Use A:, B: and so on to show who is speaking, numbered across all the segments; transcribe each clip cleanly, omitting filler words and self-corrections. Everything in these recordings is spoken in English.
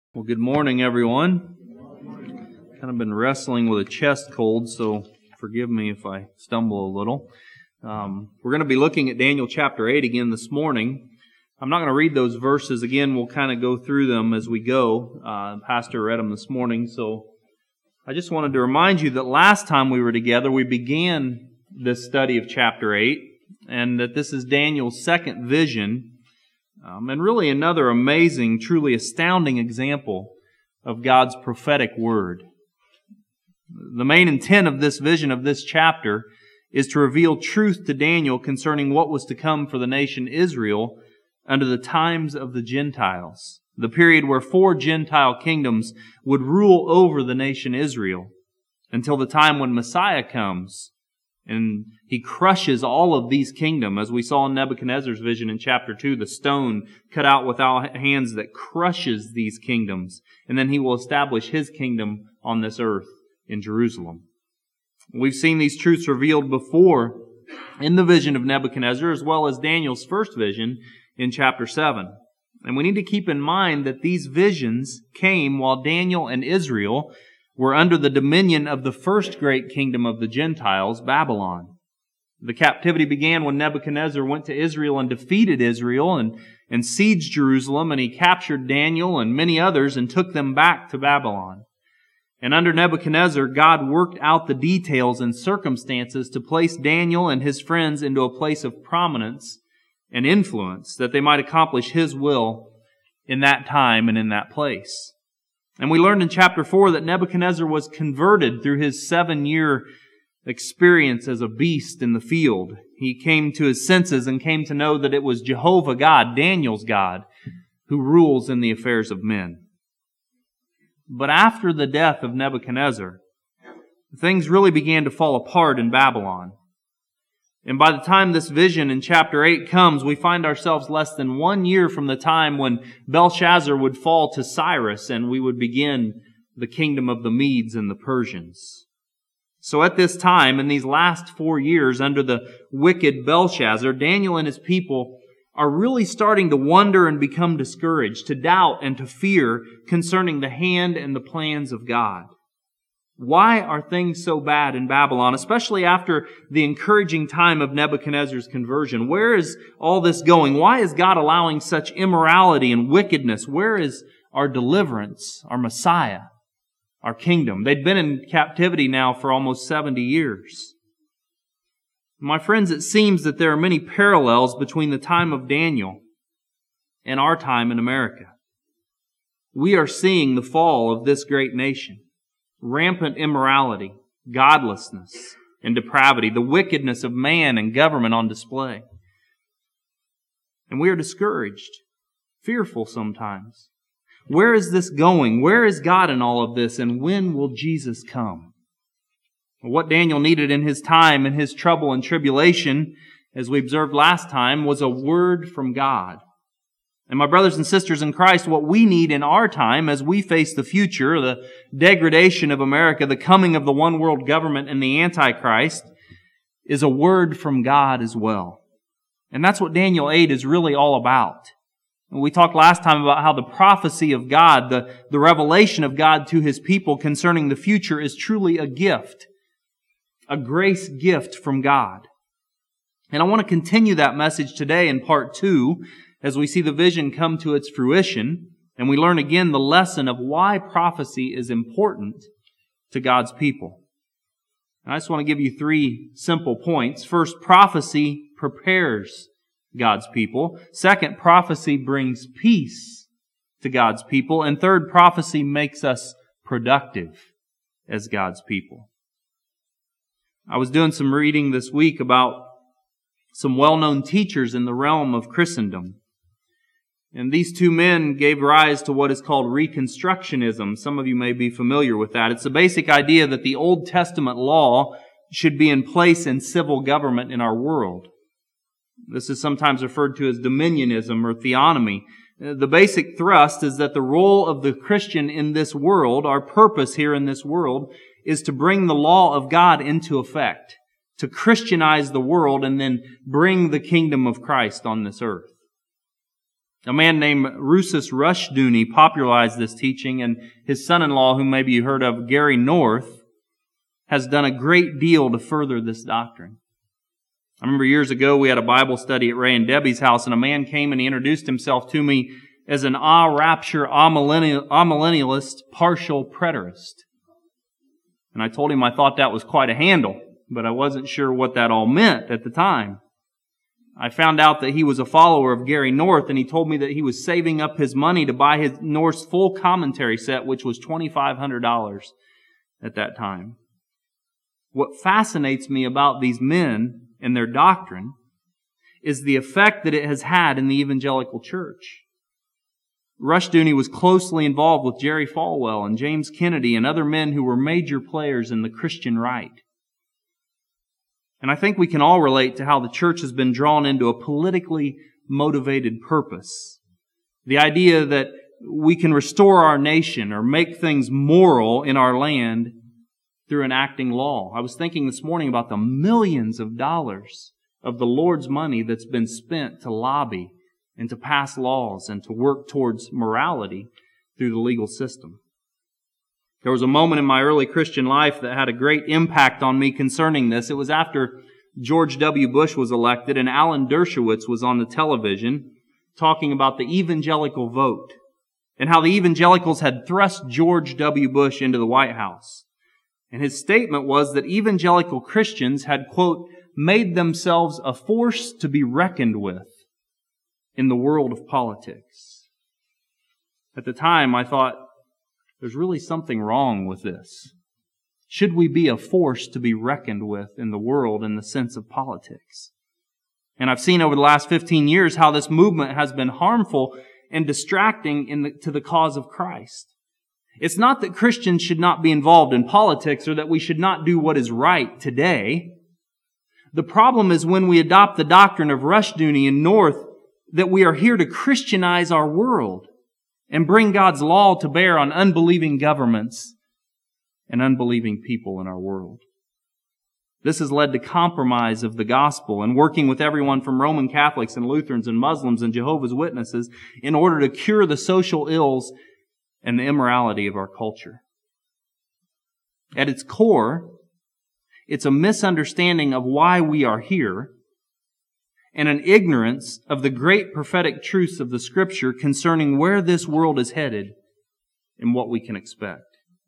A: Well, good morning, everyone. Kind of been wrestling with a chest cold, so forgive me if I stumble a little. We're going to be looking at Daniel chapter 8 again this morning. I'm not going to read those verses again. We'll kind of go through them as we go. Pastor read them this morning, so I just wanted to remind you that last time we were together, we began this study of chapter 8, and that this is Daniel's second vision. And really another amazing, truly astounding example of God's prophetic word. The main intent of this vision of this chapter is to reveal truth to Daniel concerning what was to come for the nation Israel under the times of the Gentiles, the period where 4 Gentile kingdoms would rule over the nation Israel until the time when Messiah comes. And he crushes all of these kingdoms, as we saw in Nebuchadnezzar's vision in chapter 2, the stone cut out without hands that crushes these kingdoms. And then he will establish his kingdom on this earth in Jerusalem. We've seen these truths revealed before in the vision of Nebuchadnezzar, as well as Daniel's first vision in chapter 7. And we need to keep in mind that these visions came while Daniel and Israel were under the dominion of the first great kingdom of the Gentiles, Babylon. The captivity began when Nebuchadnezzar went to Israel and defeated Israel and sieged Jerusalem, and he captured Daniel and many others and took them back to Babylon. And under Nebuchadnezzar, God worked out the details and circumstances to place Daniel and his friends into a place of prominence and influence, that they might accomplish his will in that time and in that place. And we learned in chapter 4 that Nebuchadnezzar was converted through his 7-year experience as a beast in the field. He came to his senses and came to know that it was Jehovah God, Daniel's God, who rules in the affairs of men. But after the death of Nebuchadnezzar, things really began to fall apart in Babylon. And by the time this vision in chapter 8 comes, we find ourselves less than 1 year from the time when Belshazzar would fall to Cyrus and we would begin the kingdom of the Medes and the Persians. So at this time, in these last 4 years under the wicked Belshazzar, Daniel and his people are really starting to wonder and become discouraged, to doubt and to fear concerning the hand and the plans of God. Why are things so bad in Babylon, especially after the encouraging time of Nebuchadnezzar's conversion? Where is all this going? Why is God allowing such immorality and wickedness? Where is our deliverance, our Messiah, our kingdom? They'd been in captivity now for almost 70 years. My friends, it seems that there are many parallels between the time of Daniel and our time in America. We are seeing the fall of this great nation. Rampant immorality, godlessness, and depravity, the wickedness of man and government on display. And we are discouraged, fearful sometimes. Where is this going? Where is God in all of this? And when will Jesus come? What Daniel needed in his time, in his trouble and tribulation, as we observed last time, was a word from God. And my brothers and sisters in Christ, what we need in our time as we face the future, the degradation of America, the coming of the one world government and the Antichrist, is a word from God as well. And that's what Daniel 8 is really all about. And we talked last time about how the prophecy of God, the revelation of God to His people concerning the future is truly a gift, a grace gift from God. And I want to continue that message today in part 2, as we see the vision come to its fruition, and we learn again the lesson of why prophecy is important to God's people. And I just want to give you 3 simple points. First, prophecy prepares God's people. Second, prophecy brings peace to God's people. And third, prophecy makes us productive as God's people. I was doing some reading this week about some well-known teachers in the realm of Christendom. And these 2 men gave rise to what is called Reconstructionism. Some of you may be familiar with that. It's the basic idea that the Old Testament law should be in place in civil government in our world. This is sometimes referred to as dominionism or theonomy. The basic thrust is that the role of the Christian in this world, our purpose here in this world, is to bring the law of God into effect, to Christianize the world and then bring the kingdom of Christ on this earth. A man named Rosus Rushdoony popularized this teaching, and his son-in-law, whom maybe you heard of, Gary North, has done a great deal to further this doctrine. I remember years ago we had a Bible study at Ray and Debbie's house, and a man came and he introduced himself to me as an rapture, amillennialist, partial preterist. And I told him I thought that was quite a handle, but I wasn't sure what that all meant at the time. I found out that he was a follower of Gary North, and he told me that he was saving up his money to buy his North's full commentary set, which was $2,500 at that time. What fascinates me about these men and their doctrine is the effect that it has had in the evangelical church. Rushdoony was closely involved with Jerry Falwell and James Kennedy and other men who were major players in the Christian right. And I think we can all relate to how the church has been drawn into a politically motivated purpose. The idea that we can restore our nation or make things moral in our land through enacting law. I was thinking this morning about the millions of dollars of the Lord's money that's been spent to lobby and to pass laws and to work towards morality through the legal system. There was a moment in my early Christian life that had a great impact on me concerning this. It was after George W. Bush was elected, and Alan Dershowitz was on the television talking about the evangelical vote and how the evangelicals had thrust George W. Bush into the White House. And his statement was that evangelical Christians had, quote, made themselves a force to be reckoned with in the world of politics. At the time, I thought, there's really something wrong with this. Should we be a force to be reckoned with in the world in the sense of politics? And I've seen over the last 15 years how this movement has been harmful and distracting to the cause of Christ. It's not that Christians should not be involved in politics or that we should not do what is right today. The problem is when we adopt the doctrine of Rushdoony and North that we are here to Christianize our world and bring God's law to bear on unbelieving governments and unbelieving people in our world. This has led to compromise of the gospel and working with everyone from Roman Catholics and Lutherans and Muslims and Jehovah's Witnesses in order to cure the social ills and the immorality of our culture. At its core, it's a misunderstanding of why we are here and an ignorance of the great prophetic truths of the Scripture concerning where this world is headed and what we can expect.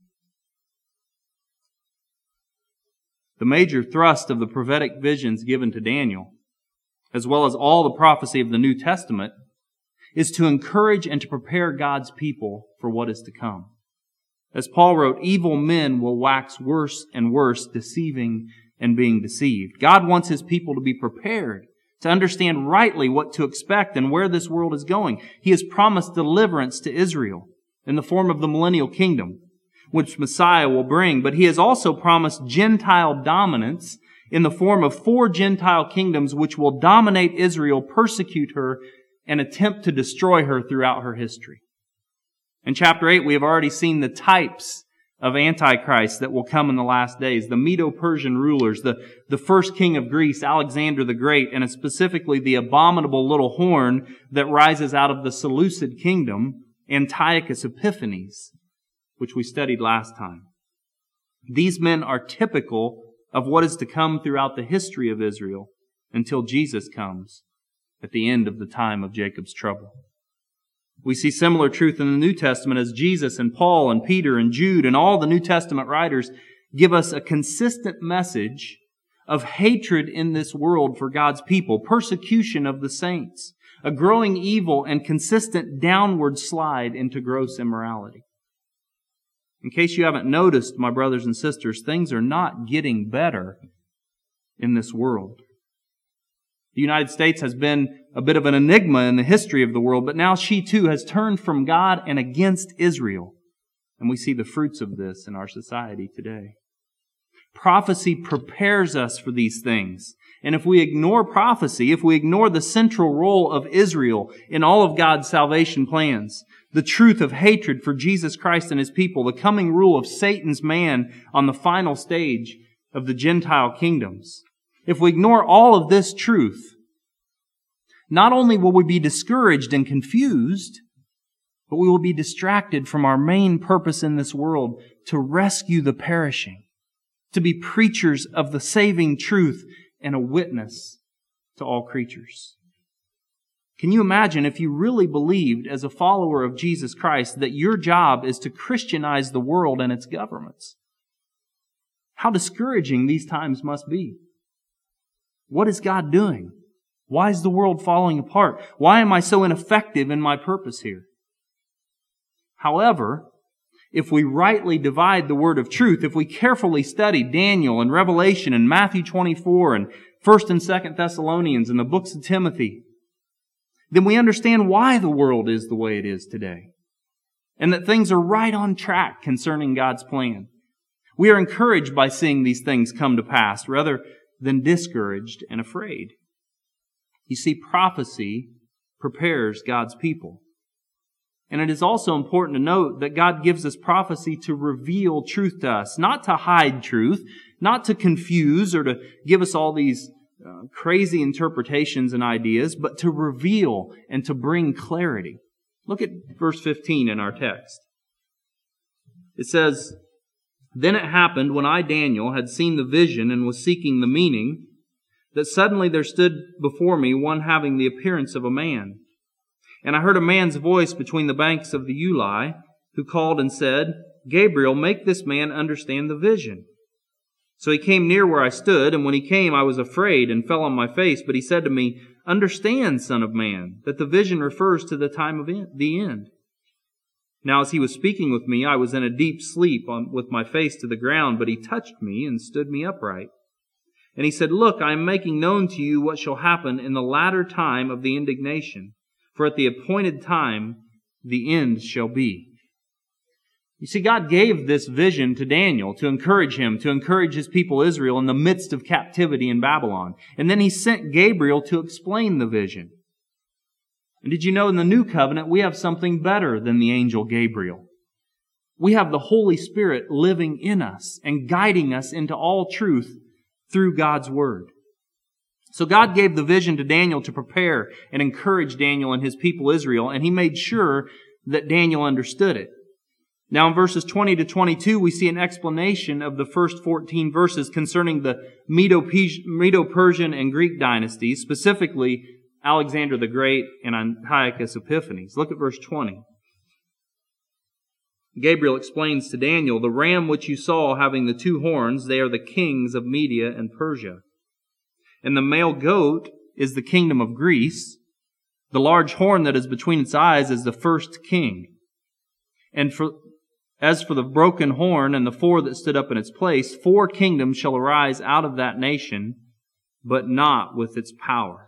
A: The major thrust of the prophetic visions given to Daniel, as well as all the prophecy of the New Testament, is to encourage and to prepare God's people for what is to come. As Paul wrote, evil men will wax worse and worse, deceiving and being deceived. God wants His people to be prepared, to understand rightly what to expect and where this world is going. He has promised deliverance to Israel in the form of the millennial kingdom, which Messiah will bring. But He has also promised Gentile dominance in the form of 4 Gentile kingdoms which will dominate Israel, persecute her, and attempt to destroy her throughout her history. In chapter 8, we have already seen the types of Antichrist that will come in the last days. The Medo-Persian rulers, the first king of Greece, Alexander the Great, and specifically the abominable little horn that rises out of the Seleucid kingdom, Antiochus Epiphanes, which we studied last time. These men are typical of what is to come throughout the history of Israel until Jesus comes at the end of the time of Jacob's trouble. We see similar truth in the New Testament as Jesus and Paul and Peter and Jude and all the New Testament writers give us a consistent message of hatred in this world for God's people, persecution of the saints, a growing evil and consistent downward slide into gross immorality. In case you haven't noticed, my brothers and sisters, things are not getting better in this world. The United States has been a bit of an enigma in the history of the world, but now she too has turned from God and against Israel. And we see the fruits of this in our society today. Prophecy prepares us for these things. And if we ignore prophecy, if we ignore the central role of Israel in all of God's salvation plans, the truth of hatred for Jesus Christ and His people, the coming rule of Satan's man on the final stage of the Gentile kingdoms, if we ignore all of this truth, not only will we be discouraged and confused, but we will be distracted from our main purpose in this world, to rescue the perishing, to be preachers of the saving truth and a witness to all creatures. Can you imagine if you really believed as a follower of Jesus Christ that your job is to Christianize the world and its governments? How discouraging these times must be. What is God doing? Why is the world falling apart? Why am I so ineffective in my purpose here? However, if we rightly divide the word of truth, if we carefully study Daniel and Revelation and Matthew 24 and 1st and 2nd Thessalonians and the books of Timothy, then we understand why the world is the way it is today, and that things are right on track concerning God's plan. We are encouraged by seeing these things come to pass rather than discouraged and afraid. You see, prophecy prepares God's people. And it is also important to note that God gives us prophecy to reveal truth to us, not to hide truth, not to confuse or to give us all these crazy interpretations and ideas, but to reveal and to bring clarity. Look at verse 15 in our text. It says, "Then it happened when I, Daniel, had seen the vision and was seeking the meaning, that suddenly there stood before me one having the appearance of a man. And I heard a man's voice between the banks of the Ulai, who called and said, 'Gabriel, make this man understand the vision.' So he came near where I stood, and when he came, I was afraid and fell on my face. But he said to me, 'Understand, son of man, that the vision refers to the time of the end.' Now as he was speaking with me, I was in a deep sleep with my face to the ground, but he touched me and stood me upright. And he said, 'Look, I am making known to you what shall happen in the latter time of the indignation. For at the appointed time, the end shall be.'" You see, God gave this vision to Daniel to encourage him, to encourage his people Israel in the midst of captivity in Babylon. And then he sent Gabriel to explain the vision. And did you know in the New Covenant, we have something better than the angel Gabriel? We have the Holy Spirit living in us and guiding us into all truth through God's Word. So God gave the vision to Daniel to prepare and encourage Daniel and his people Israel, and He made sure that Daniel understood it. Now in verses 20 to 22, we see an explanation of the first 14 verses concerning the Medo-Persian and Greek dynasties, specifically Alexander the Great and Antiochus Epiphanes. Look at verse 20. Gabriel explains to Daniel, "The ram which you saw having the two horns, they are the kings of Media and Persia. And the male goat is the kingdom of Greece. The large horn that is between its eyes is the first king. And as for the broken horn and the four that stood up in its place, 4 kingdoms shall arise out of that nation, but not with its power."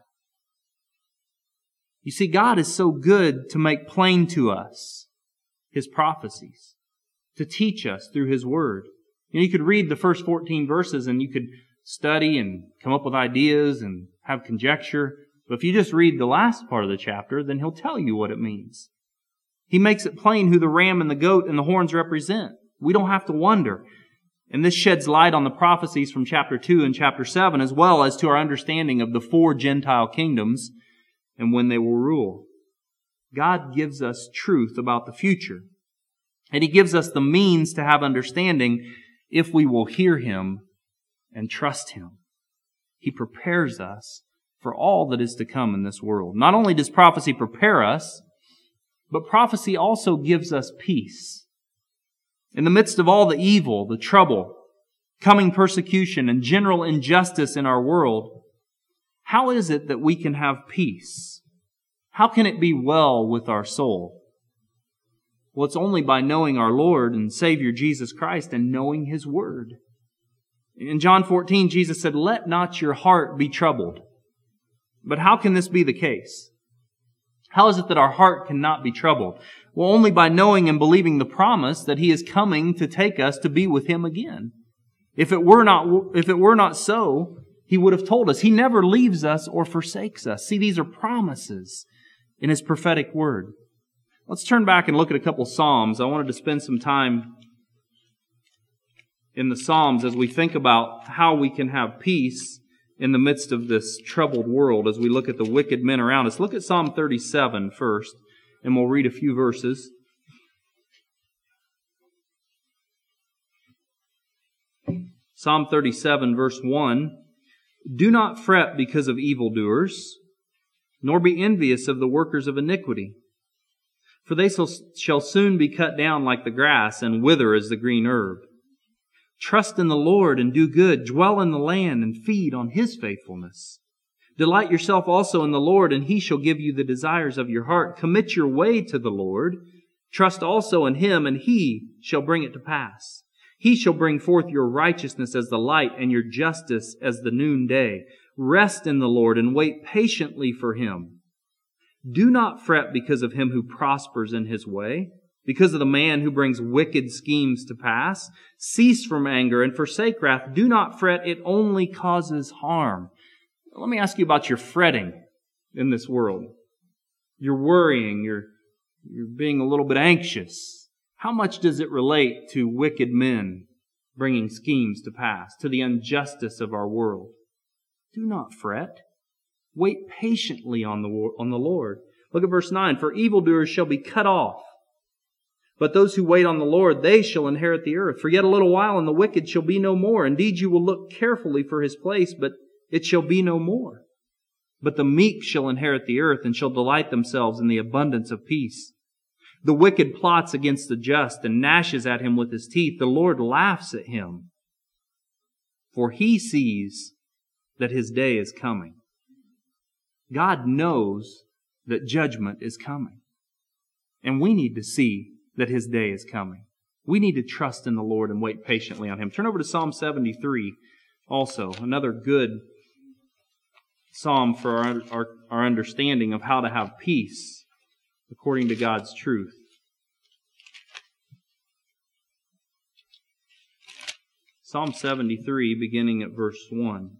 A: You see, God is so good to make plain to us His prophecies, to teach us through His Word. You could read the first 14 verses and you could study and come up with ideas and have conjecture. But if you just read the last part of the chapter, then He'll tell you what it means. He makes it plain who the ram and the goat and the horns represent. We don't have to wonder. And this sheds light on the prophecies from chapter 2 and chapter 7, as well as to our understanding of the 4 Gentile kingdoms and when they will rule. God gives us truth about the future. And He gives us the means to have understanding if we will hear Him and trust Him. He prepares us for all that is to come in this world. Not only does prophecy prepare us, but prophecy also gives us peace. In the midst of all the evil, the trouble, coming persecution, and general injustice in our world, how is it that we can have peace? How can it be well with our soul? Well, it's only by knowing our Lord and Savior Jesus Christ and knowing His Word. In John 14, Jesus said, "Let not your heart be troubled." But how can this be the case? How is it that our heart cannot be troubled? Well, only by knowing and believing the promise that He is coming to take us to be with Him again. If it were not so, He would have told us. He never leaves us or forsakes us. See, these are promises in His prophetic Word. Let's turn back and look at a couple Psalms. I wanted to spend some time in the Psalms as we think about how we can have peace in the midst of this troubled world as we look at the wicked men around us. Look at Psalm 37 first, and we'll read a few verses. Psalm 37, verse 1. Do not fret because of evildoers, nor be envious of the workers of iniquity. For they shall soon be cut down like the grass and wither as the green herb. Trust in the Lord and do good. Dwell in the land and feed on His faithfulness. Delight yourself also in the Lord, and He shall give you the desires of your heart. Commit your way to the Lord. Trust also in Him, and He shall bring it to pass. He shall bring forth your righteousness as the light and your justice as the noonday. Rest in the Lord and wait patiently for Him. Do not fret because of him who prospers in his way, because of the man who brings wicked schemes to pass. Cease from anger and forsake wrath. Do not fret, it only causes harm. Let me ask you about your fretting in this world. You're worrying, you're being a little bit anxious. How much does it relate to wicked men bringing schemes to pass, to the injustice of our world? Do not fret. Wait patiently on the Lord. Look at verse 9. For evildoers shall be cut off, but those who wait on the Lord, they shall inherit the earth. For yet a little while, and the wicked shall be no more. Indeed, you will look carefully for his place, but it shall be no more. But the meek shall inherit the earth, and shall delight themselves in the abundance of peace. The wicked plots against the just, and gnashes at him with his teeth. The Lord laughs at him, for He sees that his day is coming. God knows that judgment is coming. And we need to see that His day is coming. We need to trust in the Lord and wait patiently on Him. Turn over to Psalm 73 also. Another good psalm for our understanding of how to have peace according to God's truth. Psalm 73, beginning at verse 1.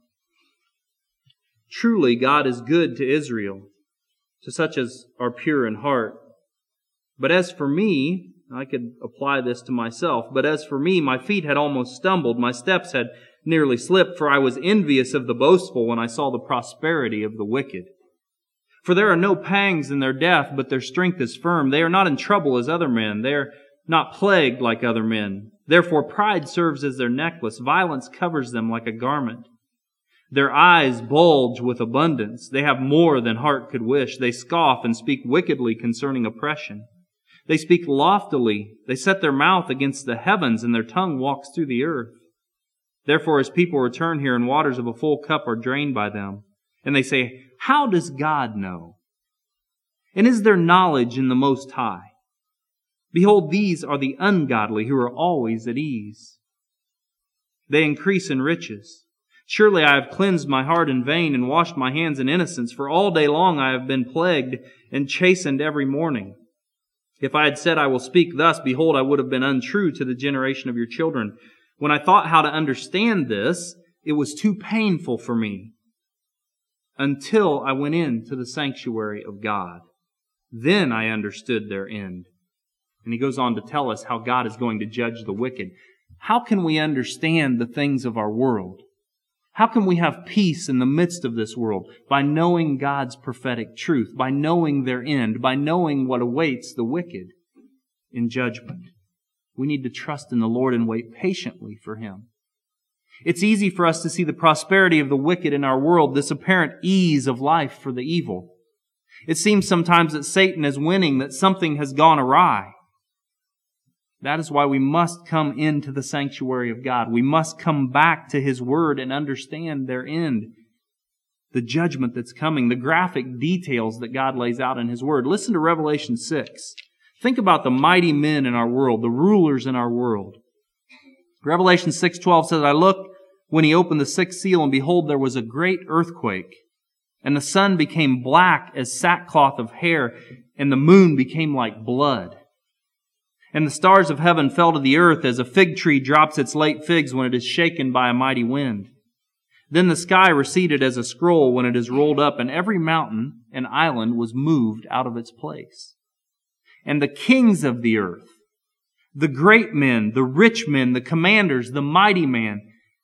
A: Truly, God is good to Israel, to such as are pure in heart. But as for me, I could apply this to myself, but as for me, my feet had almost stumbled, my steps had nearly slipped, for I was envious of the boastful when I saw the prosperity of the wicked. For there are no pangs in their death, but their strength is firm. They are not in trouble as other men. They are not plagued like other men. Therefore pride serves as their necklace. Violence covers them like a garment. Their eyes bulge with abundance. They have more than heart could wish. They scoff and speak wickedly concerning oppression. They speak loftily. They set their mouth against the heavens, and their tongue walks through the earth. Therefore, as people return here, and waters of a full cup are drained by them, and they say, how does God know? And is there knowledge in the Most High? Behold, these are the ungodly who are always at ease. They increase in riches. Surely I have cleansed my heart in vain and washed my hands in innocence, for all day long I have been plagued and chastened every morning. If I had said, I will speak thus, behold, I would have been untrue to the generation of your children. When I thought how to understand this, it was too painful for me, until I went into the sanctuary of God. Then I understood their end. And he goes on to tell us how God is going to judge the wicked. How can we understand the things of our world? How can we have peace in the midst of this world? By knowing God's prophetic truth, by knowing their end, by knowing what awaits the wicked in judgment. We need to trust in the Lord and wait patiently for Him. It's easy for us to see the prosperity of the wicked in our world, this apparent ease of life for the evil. It seems sometimes that Satan is winning, that something has gone awry. That is why we must come into the sanctuary of God. We must come back to His Word and understand their end, the judgment that's coming, the graphic details that God lays out in His Word. Listen to Revelation 6. Think about the mighty men in our world, the rulers in our world. Revelation 6:12 says, I looked when He opened the sixth seal, and behold, there was a great earthquake, and the sun became black as sackcloth of hair, and the moon became like blood. And the stars of heaven fell to the earth as a fig tree drops its late figs when it is shaken by a mighty wind. Then the sky receded as a scroll when it is rolled up, and every mountain and island was moved out of its place. And the kings of the earth, the great men, the rich men, the commanders, the mighty man,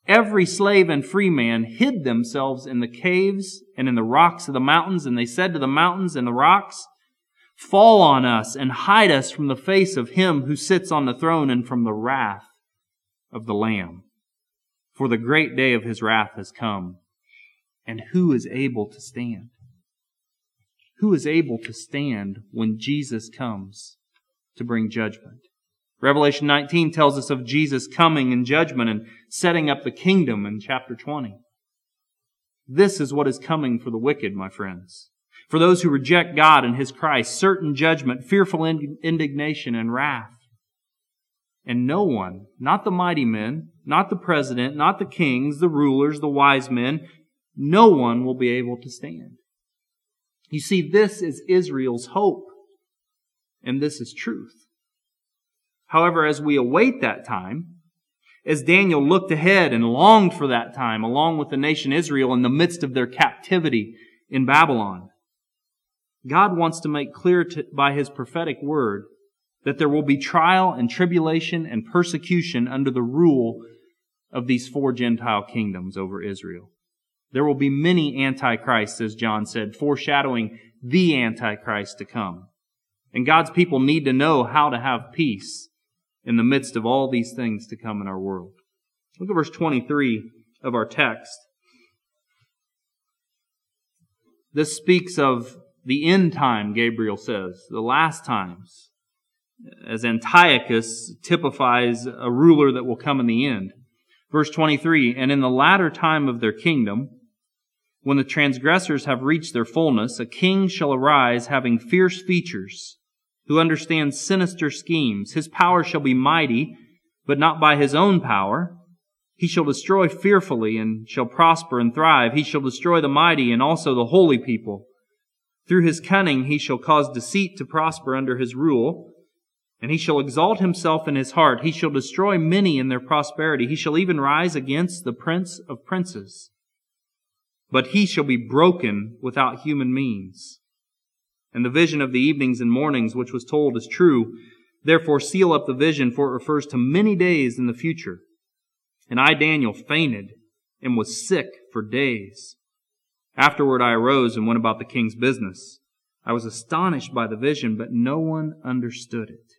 A: every slave and free man hid themselves in the caves and in the rocks of the mountains, and they said to the mountains and the rocks, fall on us and hide us from the face of him who sits on the throne and from the wrath of the Lamb. For the great day of his wrath has come. And who is able to stand? Who is able to stand when Jesus comes to bring judgment? Revelation 19 tells us of Jesus coming in judgment and setting up the kingdom in chapter 20. This is what is coming for the wicked, my friends. For those who reject God and His Christ, certain judgment, fearful indignation, and wrath. And no one, not the mighty men, not the president, not the kings, the rulers, the wise men, no one will be able to stand. You see, this is Israel's hope, and this is truth. However, as we await that time, as Daniel looked ahead and longed for that time, along with the nation Israel in the midst of their captivity in Babylon, God wants to make clear by His prophetic word that there will be trial and tribulation and persecution under the rule of these 4 Gentile kingdoms over Israel. There will be many antichrists, as John said, foreshadowing the Antichrist to come. And God's people need to know how to have peace in the midst of all these things to come in our world. Look at verse 23 of our text. This speaks of the end time, Gabriel says, the last times, as Antiochus typifies a ruler that will come in the end. Verse 23, and in the latter time of their kingdom, when the transgressors have reached their fullness, a king shall arise having fierce features, who understands sinister schemes. His power shall be mighty, but not by his own power. He shall destroy fearfully and shall prosper and thrive. He shall destroy the mighty and also the holy people. Through his cunning he shall cause deceit to prosper under his rule. And he shall exalt himself in his heart. He shall destroy many in their prosperity. He shall even rise against the prince of princes. But he shall be broken without human means. And the vision of the evenings and mornings which was told is true. Therefore seal up the vision, for it refers to many days in the future. And I, Daniel, fainted and was sick for days. Afterward I arose and went about the king's business. I was astonished by the vision, but no one understood it.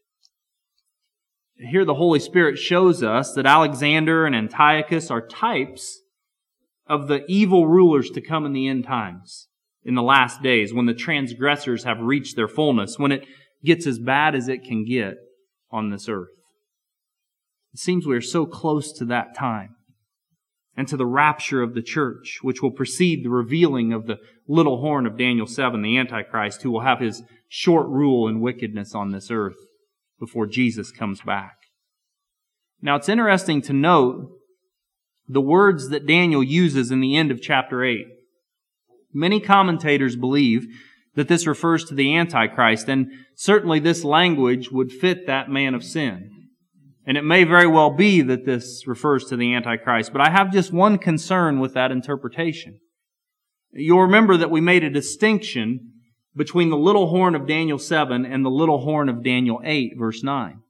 A: Here the Holy Spirit shows us that Alexander and Antiochus are types of the evil rulers to come in the end times, in the last days, when the transgressors have reached their fullness, when it gets as bad as it can get on this earth. It seems we are so close to that time and to the rapture of the church, which will precede the revealing of the little horn of Daniel 7, the Antichrist, who will have his short rule and wickedness on this earth before Jesus comes back. Now, it's interesting to note the words that Daniel uses in the end of chapter 8. Many commentators believe that this refers to the Antichrist, and certainly this language would fit that man of sin. And it may very well be that this refers to the Antichrist, but I have just one concern with that interpretation. You'll remember that we made a distinction between the little horn of Daniel 7 and the little horn of Daniel 8, verse 9.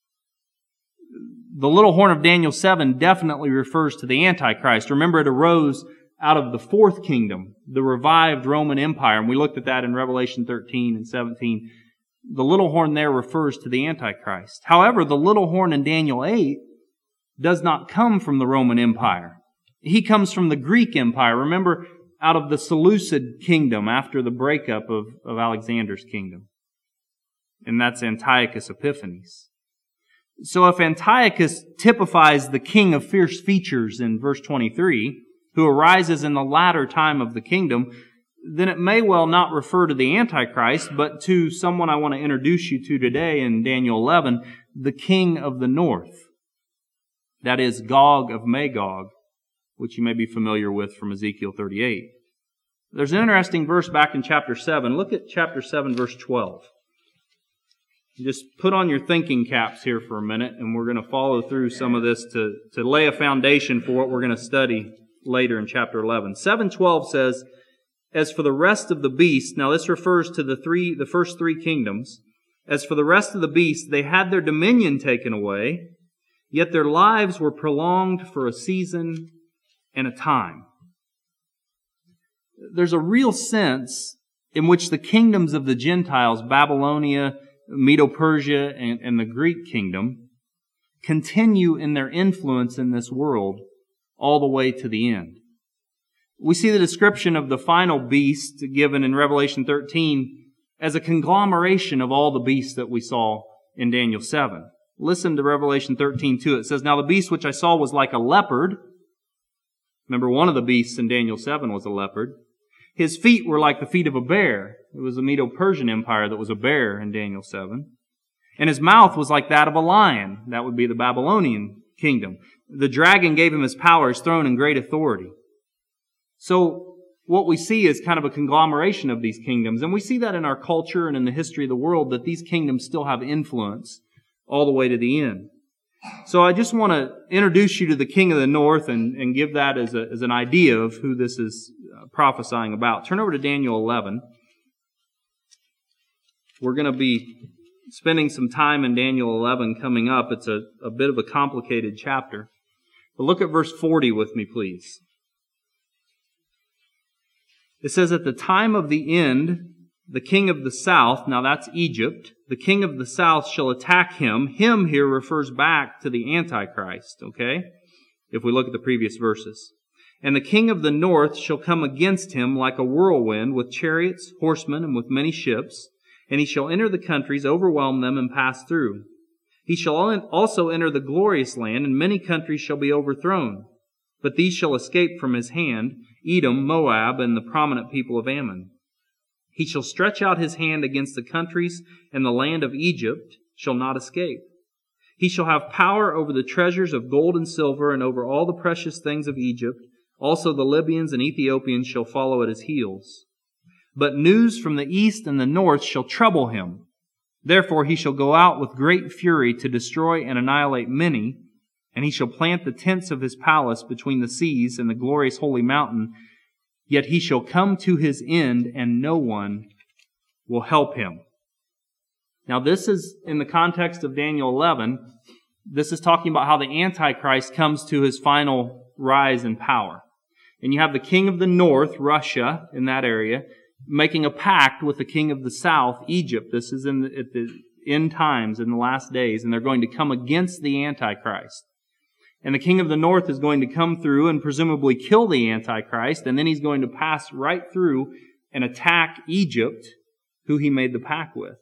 A: The little horn of Daniel 7 definitely refers to the Antichrist. Remember, it arose out of the 4th kingdom, the revived Roman Empire, and we looked at that in Revelation 13 and 17. The little horn there refers to the Antichrist. However, the little horn in Daniel 8 does not come from the Roman Empire. He comes from the Greek Empire. Remember, out of the Seleucid kingdom after the breakup of Alexander's kingdom. And that's Antiochus Epiphanes. So if Antiochus typifies the king of fierce features in verse 23, who arises in the latter time of the kingdom, then it may well not refer to the Antichrist, but to someone I want to introduce you to today in Daniel 11, the king of the north. That is Gog of Magog, which you may be familiar with from Ezekiel 38. There's an interesting verse back in chapter 7. Look at chapter 7, verse 12. Just put on your thinking caps here for a minute, and we're going to follow through some of this to lay a foundation for what we're going to study later in chapter 11. 7:12 says, as for the rest of the beasts, now this refers to the first 3 kingdoms. As for the rest of the beasts, they had their dominion taken away, yet their lives were prolonged for a season and a time. There's a real sense in which the kingdoms of the Gentiles, Babylonia, Medo-Persia, and the Greek kingdom, continue in their influence in this world all the way to the end. We see the description of the final beast given in Revelation 13 as a conglomeration of all the beasts that we saw in Daniel 7. Listen to Revelation 13:2. It says, "Now the beast which I saw was like a leopard." Remember, one of the beasts in Daniel 7 was a leopard. "His feet were like the feet of a bear." It was the Medo-Persian Empire that was a bear in Daniel 7. "And his mouth was like that of a lion." That would be the Babylonian kingdom. "The dragon gave him his power, his throne, and great authority." So what we see is kind of a conglomeration of these kingdoms. And we see that in our culture and in the history of the world, that these kingdoms still have influence all the way to the end. So I just want to introduce you to the king of the north and give that as an idea of who this is prophesying about. Turn over to Daniel 11. We're going to be spending some time in Daniel 11 coming up. It's a bit of a complicated chapter. But look at verse 40 with me, please. It says, "At the time of the end, the king of the south," now that's Egypt, "the king of the south shall attack him." Him here refers back to the Antichrist, okay? If we look at the previous verses. "And the king of the north shall come against him like a whirlwind, with chariots, horsemen, and with many ships. And he shall enter the countries, overwhelm them, and pass through. He shall also enter the glorious land, and many countries shall be overthrown. But these shall escape from his hand, Edom, Moab, and the prominent people of Ammon. He shall stretch out his hand against the countries, and the land of Egypt shall not escape. He shall have power over the treasures of gold and silver, and over all the precious things of Egypt. Also the Libyans and Ethiopians shall follow at his heels. But news from the east and the north shall trouble him. Therefore he shall go out with great fury to destroy and annihilate many, and he shall plant the tents of his palace between the seas and the glorious holy mountain. Yet he shall come to his end, and no one will help him." Now this is in the context of Daniel 11. This is talking about how the Antichrist comes to his final rise in power. And you have the king of the north, Russia, in that area, making a pact with the king of the south, Egypt. This is at the end times, in the last days, and they're going to come against the Antichrist. And the king of the north is going to come through and presumably kill the Antichrist, and then he's going to pass right through and attack Egypt, who he made the pact with.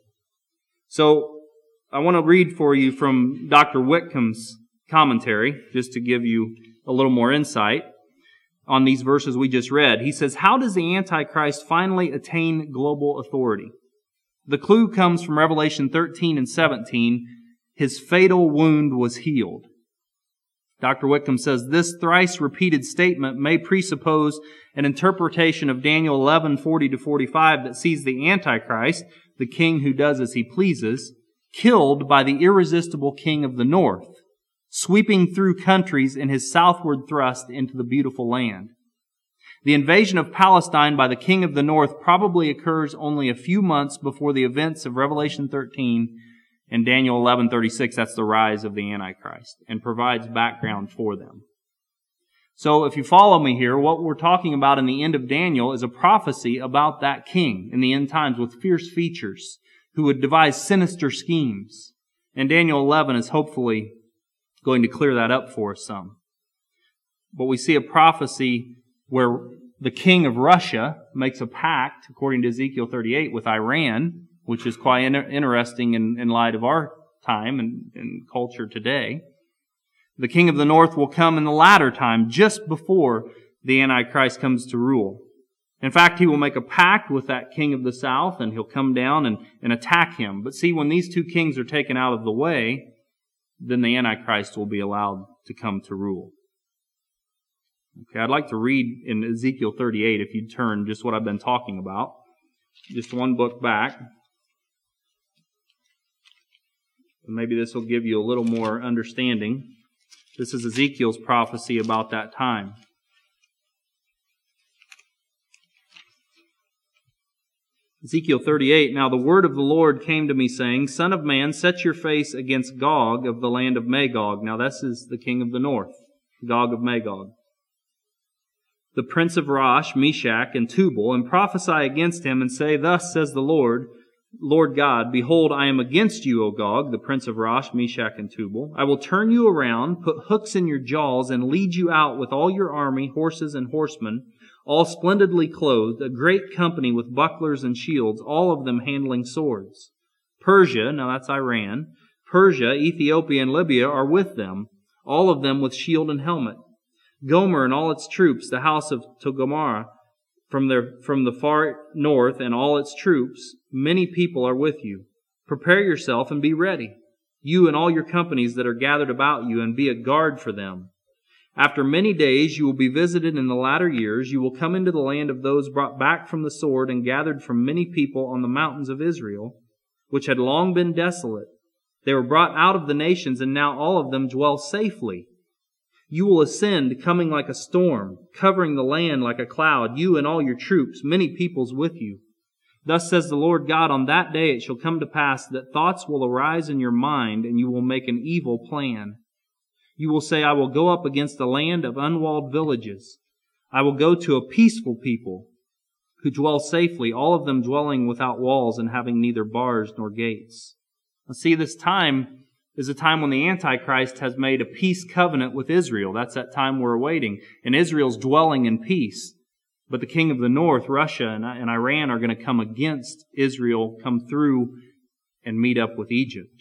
A: So I want to read for you from Dr. Whitcomb's commentary, just to give you a little more insight on these verses we just read. He says, "How does the Antichrist finally attain global authority? The clue comes from Revelation 13 and 17. His fatal wound was healed." Dr. Whitcomb says, "This thrice repeated statement may presuppose an interpretation of Daniel 11:40-45 that sees the Antichrist, the king who does as he pleases, killed by the irresistible king of the north, sweeping through countries in his southward thrust into the beautiful land. The invasion of Palestine by the king of the north probably occurs only a few months before the events of Revelation 13 and Daniel 11:36, that's the rise of the Antichrist, and provides background for them." So if you follow me here, what we're talking about in the end of Daniel is a prophecy about that king in the end times with fierce features, who would devise sinister schemes. And Daniel 11 is hopefully going to clear that up for us some. But we see a prophecy where the king of Russia makes a pact, according to Ezekiel 38, with Iran, which is quite interesting in light of our time and culture today. The king of the north will come in the latter time, just before the Antichrist comes to rule. In fact, he will make a pact with that king of the south, and he'll come down and attack him. But see, when these two kings are taken out of the way, then the Antichrist will be allowed to come to rule. Okay, I'd like to read in Ezekiel 38, if you'd turn, just what I've been talking about. Just one book back. Maybe this will give you a little more understanding. This is Ezekiel's prophecy about that time. Ezekiel 38, Now the word of the Lord came to me, saying, Son of man, set your face against Gog of the land of Magog. Now this is the king of the north, Gog of Magog, the prince of Rosh, Meshach, and Tubal, and prophesy against him, and say, Thus says the Lord God, Behold, I am against you, O Gog, the prince of Rosh, Meshach, and Tubal. I will turn you around, put hooks in your jaws, and lead you out with all your army, horses and horsemen, all splendidly clothed, a great company with bucklers and shields, all of them handling swords. Persia, now that's Iran, Persia, Ethiopia, and Libya are with them, all of them with shield and helmet. Gomer and all its troops, the house of Togarmah, from the far north and all its troops, many people are with you. Prepare yourself and be ready, you and all your companies that are gathered about you, and be a guard for them. After many days you will be visited in the latter years. You will come into the land of those brought back from the sword and gathered from many people on the mountains of Israel, which had long been desolate. They were brought out of the nations, and now all of them dwell safely. You will ascend, coming like a storm, covering the land like a cloud, you and all your troops, many peoples with you. Thus says the Lord God, On that day it shall come to pass that thoughts will arise in your mind, and you will make an evil plan. You will say, I will go up against a land of unwalled villages. I will go to a peaceful people who dwell safely, all of them dwelling without walls and having neither bars nor gates. Now see, this time is a time when the Antichrist has made a peace covenant with Israel. That's that time we're awaiting. And Israel's dwelling in peace. But the king of the north, Russia and Iran, are going to come against Israel, come through and meet up with Egypt.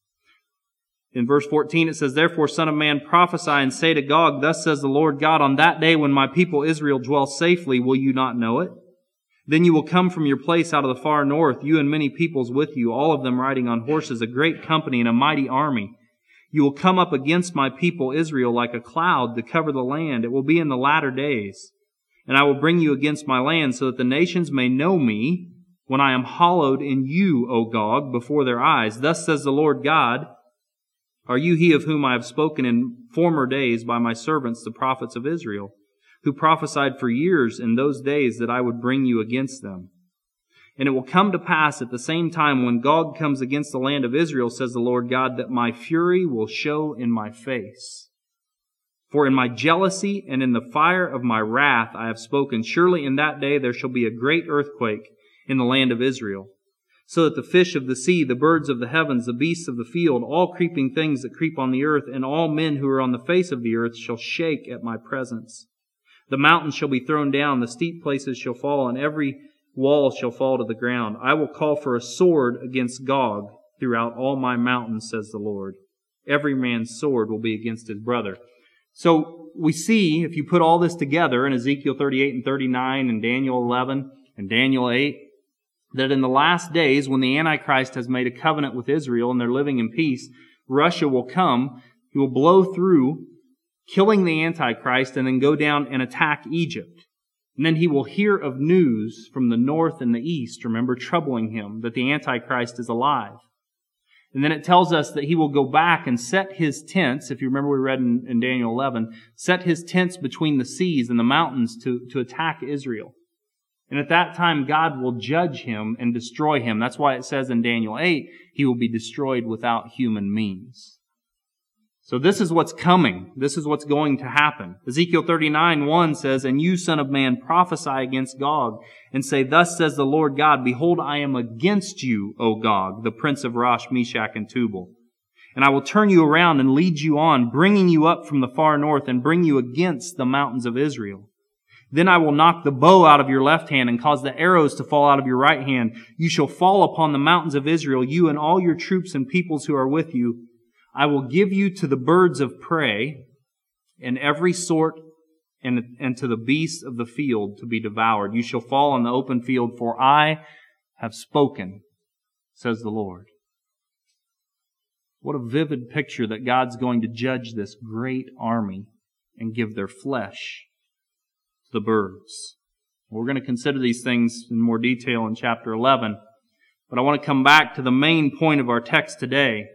A: In verse 14 it says, Therefore, Son of man, prophesy and say to Gog, Thus says the Lord God, On that day when my people Israel dwell safely, will you not know it? Then you will come from your place out of the far north, you and many peoples with you, all of them riding on horses, a great company and a mighty army. You will come up against my people Israel like a cloud to cover the land. It will be in the latter days. And I will bring you against my land, so that the nations may know me, when I am hallowed in you, O Gog, before their eyes. Thus says the Lord God, Are you he of whom I have spoken in former days by my servants, the prophets of Israel, who prophesied for years in those days that I would bring you against them? And it will come to pass at the same time when Gog comes against the land of Israel, says the Lord God, that my fury will show in my face. For in my jealousy and in the fire of my wrath I have spoken. Surely in that day there shall be a great earthquake in the land of Israel, so that the fish of the sea, the birds of the heavens, the beasts of the field, all creeping things that creep on the earth, and all men who are on the face of the earth shall shake at my presence. The mountains shall be thrown down, the steep places shall fall, and every wall shall fall to the ground. I will call for a sword against Gog throughout all my mountains, says the Lord. Every man's sword will be against his brother. So we see, if you put all this together in Ezekiel 38 and 39 and Daniel 11 and Daniel 8, that in the last days, when the Antichrist has made a covenant with Israel and they're living in peace, Russia will come, he will blow through, killing the Antichrist, and then go down and attack Egypt. And then he will hear of news from the north and the east, remember, troubling him, that the Antichrist is alive. And then it tells us that he will go back and set his tents, if you remember we read in Daniel 11, set his tents between the seas and the mountains to attack Israel. And at that time, God will judge him and destroy him. That's why it says in Daniel 8, he will be destroyed without human means. So this is what's coming. This is what's going to happen. Ezekiel 39:1 says, And you, son of man, prophesy against Gog, and say, Thus says the Lord God, Behold, I am against you, O Gog, the prince of Rosh, Meshach, and Tubal. And I will turn you around and lead you on, bringing you up from the far north, and bring you against the mountains of Israel. Then I will knock the bow out of your left hand and cause the arrows to fall out of your right hand. You shall fall upon the mountains of Israel, you and all your troops and peoples who are with you. I will give you to the birds of prey and every sort and to the beasts of the field to be devoured. You shall fall on the open field, for I have spoken, says the Lord. What a vivid picture that God's going to judge this great army and give their flesh to the birds. We're going to consider these things in more detail in chapter 11, but I want to come back to the main point of our text today.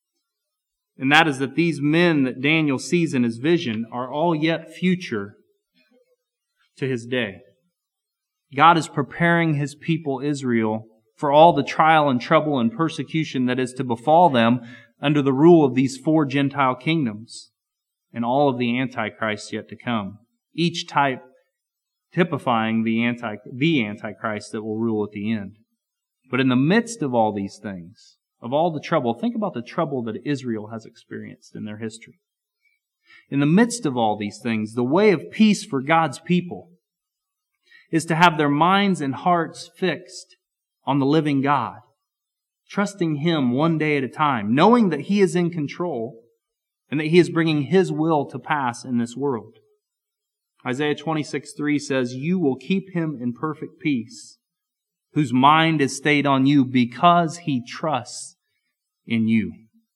A: And that is that these men that Daniel sees in his vision are all yet future to his day. God is preparing his people Israel for all the trial and trouble and persecution that is to befall them under the rule of these 4 Gentile kingdoms and all of the Antichrist yet to come. Each type typifying the Antichrist that will rule at the end. But in the midst of all these things, of all the trouble, think about the trouble that Israel has experienced in their history. In the midst of all these things, the way of peace for God's people is to have their minds and hearts fixed on the living God, trusting Him one day at a time, knowing that He is in control and that He is bringing His will to pass in this world. Isaiah 26:3 says, "You will keep him in perfect peace, whose mind is stayed on you because he trusts in you."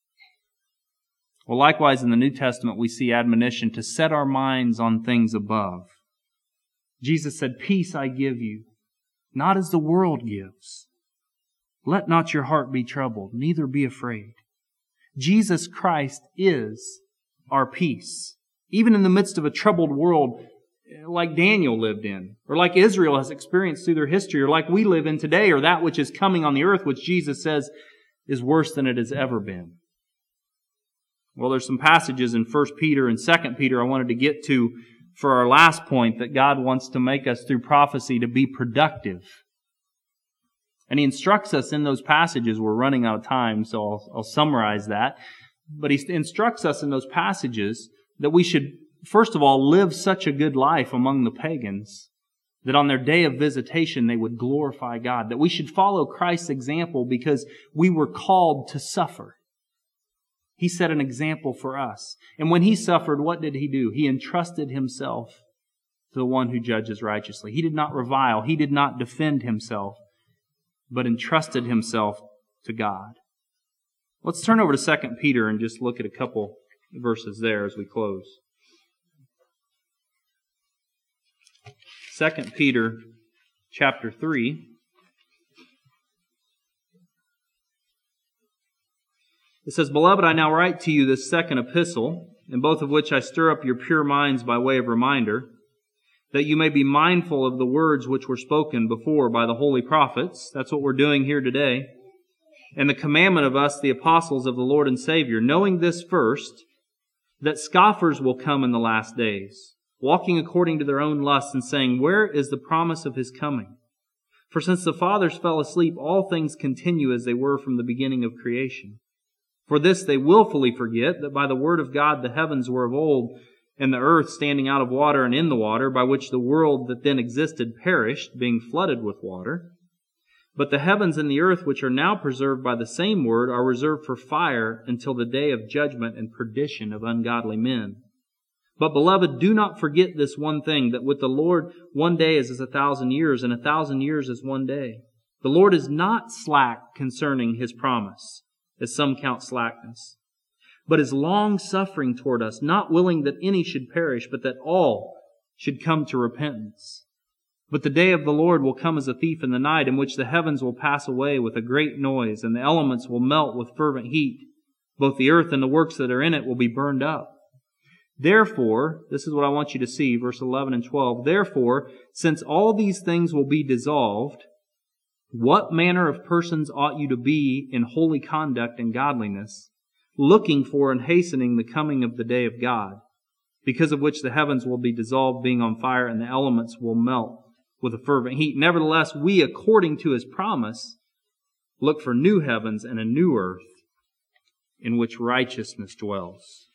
A: Well, likewise in the New Testament we see admonition to set our minds on things above. Jesus said, "Peace I give you, not as the world gives. Let not your heart be troubled, neither be afraid." Jesus Christ is our peace. Even in the midst of a troubled world like Daniel lived in, or like Israel has experienced through their history, or like we live in today, or that which is coming on the earth, which Jesus says is worse than it has ever been. Well, there's some passages in 1 Peter and 2 Peter I wanted to get to for our last point, that God wants to make us through prophecy to be productive. And He instructs us in those passages. We're running out of time, so I'll summarize that. But He instructs us in those passages that we should, first of all, live such a good life among the pagans that on their day of visitation they would glorify God. That we should follow Christ's example because we were called to suffer. He set an example for us. And when He suffered, what did He do? He entrusted Himself to the one who judges righteously. He did not revile. He did not defend Himself, but entrusted Himself to God. Let's turn over to 2 Peter and just look at a couple verses there as we close. 2 Peter chapter 3. It says, "Beloved, I now write to you this second epistle, in both of which I stir up your pure minds by way of reminder, that you may be mindful of the words which were spoken before by the holy prophets." That's what we're doing here today. "And the commandment of us, the apostles of the Lord and Savior, knowing this first, that scoffers will come in the last days, walking according to their own lusts, and saying, Where is the promise of His coming? For since the fathers fell asleep, all things continue as they were from the beginning of creation. For this they willfully forget, that by the word of God the heavens were of old, and the earth standing out of water and in the water, by which the world that then existed perished, being flooded with water. But the heavens and the earth, which are now preserved by the same word, are reserved for fire until the day of judgment and perdition of ungodly men. But, beloved, do not forget this one thing, that with the Lord 1 day is as 1,000 years, and 1,000 years as 1 day. The Lord is not slack concerning His promise, as some count slackness, but is long-suffering toward us, not willing that any should perish, but that all should come to repentance. But the day of the Lord will come as a thief in the night, in which the heavens will pass away with a great noise, and the elements will melt with fervent heat. Both the earth and the works that are in it will be burned up. Therefore," this is what I want you to see, verse 11 and 12, "Therefore, since all these things will be dissolved, what manner of persons ought you to be in holy conduct and godliness, looking for and hastening the coming of the day of God, because of which the heavens will be dissolved, being on fire, and the elements will melt with a fervent heat. Nevertheless, we, according to His promise, look for new heavens and a new earth, in which righteousness dwells."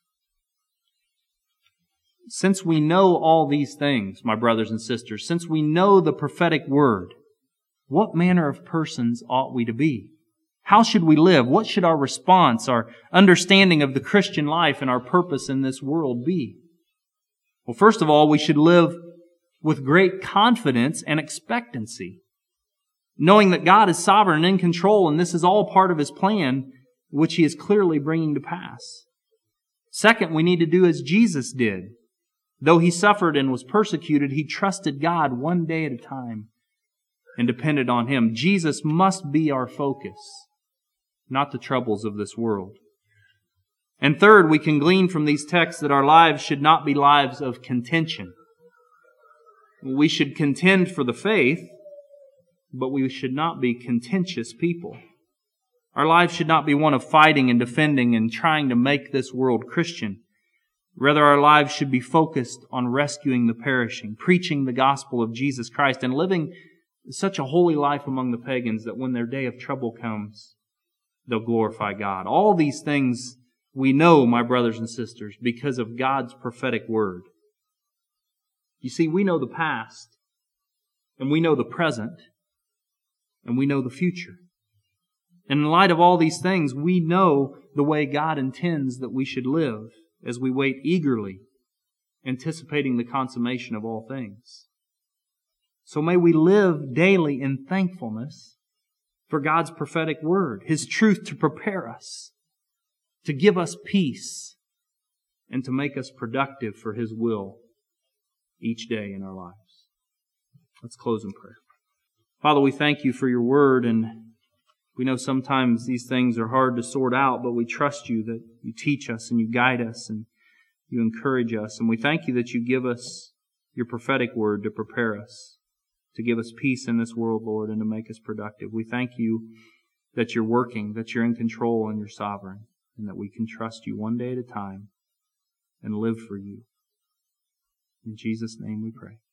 A: Since we know all these things, my brothers and sisters, since we know the prophetic word, what manner of persons ought we to be? How should we live? What should our response, our understanding of the Christian life and our purpose in this world be? Well, first of all, we should live with great confidence and expectancy, knowing that God is sovereign and in control, and this is all part of His plan, which He is clearly bringing to pass. Second, we need to do as Jesus did. Though He suffered and was persecuted, He trusted God 1 day at a time and depended on Him. Jesus must be our focus, not the troubles of this world. And third, we can glean from these texts that our lives should not be lives of contention. We should contend for the faith, but we should not be contentious people. Our lives should not be one of fighting and defending and trying to make this world Christian. Rather, our lives should be focused on rescuing the perishing, preaching the gospel of Jesus Christ, and living such a holy life among the pagans that when their day of trouble comes, they'll glorify God. All these things we know, my brothers and sisters, because of God's prophetic word. You see, we know the past, and we know the present, and we know the future. And in light of all these things, we know the way God intends that we should live as we wait eagerly, anticipating the consummation of all things. So may we live daily in thankfulness for God's prophetic word, His truth to prepare us, to give us peace, and to make us productive for His will each day in our lives. Let's close in prayer. Father, we thank You for Your word, and we know sometimes these things are hard to sort out, but we trust You that You teach us and You guide us and You encourage us. And we thank You that You give us Your prophetic word to prepare us, to give us peace in this world, Lord, and to make us productive. We thank You that You're working, that You're in control and You're sovereign, and that we can trust You one day at a time and live for You. In Jesus' name we pray.